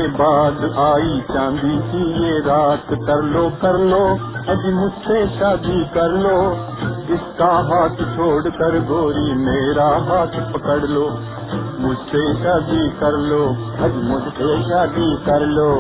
बाद आई चांदी की ये रात, कर लो अजी मुझसे शादी कर लो। इसका हाथ छोड़कर गोरी मेरा हाथ पकड़ लो, मुझसे शादी कर लो, अजी मुझसे शादी कर लो।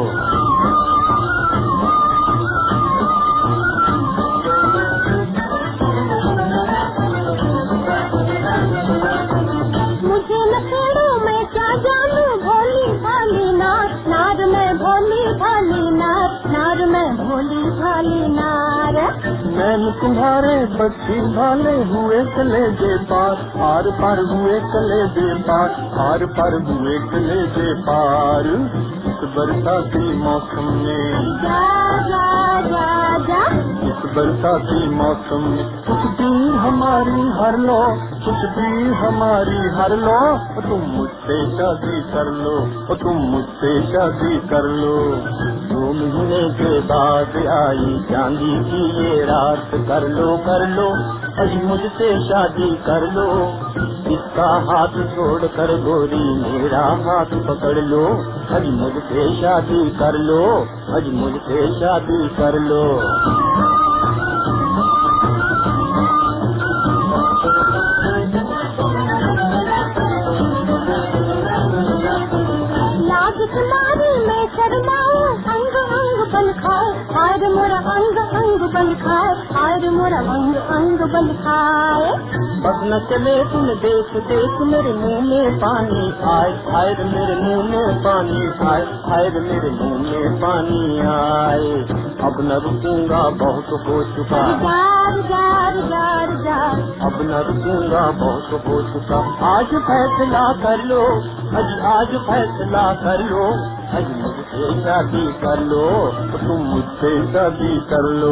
मुझे न छेड़ो मैं क्या जानू, भोली भाली नार नार मैं भोली भाली नार नार मैं भोली भाली नार। मैंने तुम्हारे बच्ची भाले हुए कलेजे पार, आर पार हुए कलेजे पार, आर पार हुए कलेजे पार। इस बरसाती मौसम में जा जा जा जा, इस बरसाती मौसम में कुछ भी हमारी हर लो, कुछ भी हमारी हर लो। तुम मुझसे शादी कर लो, तुम मुझसे शादी कर लो। 2 महीने के बाद आई चांदी की ये रात, कर लो अजी मुझसे शादी कर लो। इसका हाथ छोड़ कर गोरी मेरा हाथ पकड़ लो, अजी मुझसे शादी कर लो, अजी मुझसे शादी कर लो। लाज तुम्हारी मैं शर्माऊं, अंग अंग बल खाए, आज मोरा अंग अंग बल खाए, आज मोरा अंग अंग बल खाए। बस न चले तुम देख देख मेरे मुँह में पानी आए, आए मेरे मुँह में पानी आए, आए मेरे मुँह में पानी आए। अब न रुकूंगा बहुत हो चुका, जार जार जार जार, अब न रुकूंगा बहुत हो चुका। आज फैसला कर लो, आज फैसला कर लो, आज मुझसे शादी कर लो, तुम मुझसे शादी कर लो।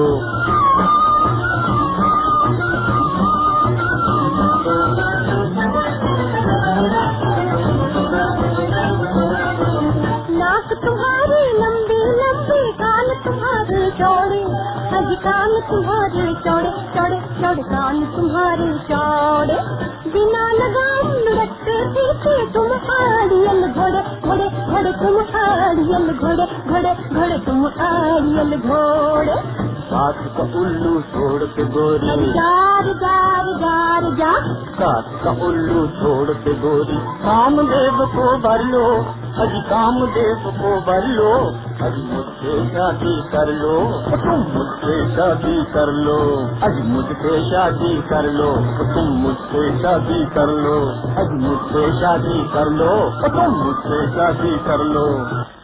नाक तुम्हारी लंबी लंबी, कान तुम्हारे चौड़े, अज कान तुम्हारे चौड़े चौड़े चौड़े, कान तुम्हारे चौड़े। बिना लगाम लुढ़कते फिरते तुम आड़ियल घोड़े घोड़े घोड़े, तुम आड़ियल घोड़े घोड़े घोड़े, तुम आड़ियल घोड़े। साथ का उल्लू छोड़ के गोरी, जार जार जार जार, साथ का उल्लू छोड़ के गोरी कामदेव को भर लो, अजी कामदेव को भर लो, अजी मुझसे शादी कर लो, तुम मुझसे शादी कर लो, अजी मुझसे शादी कर लो, तुम मुझसे शादी कर लो, अजी मुझसे शादी कर लो, तुम मुझसे शादी कर लो।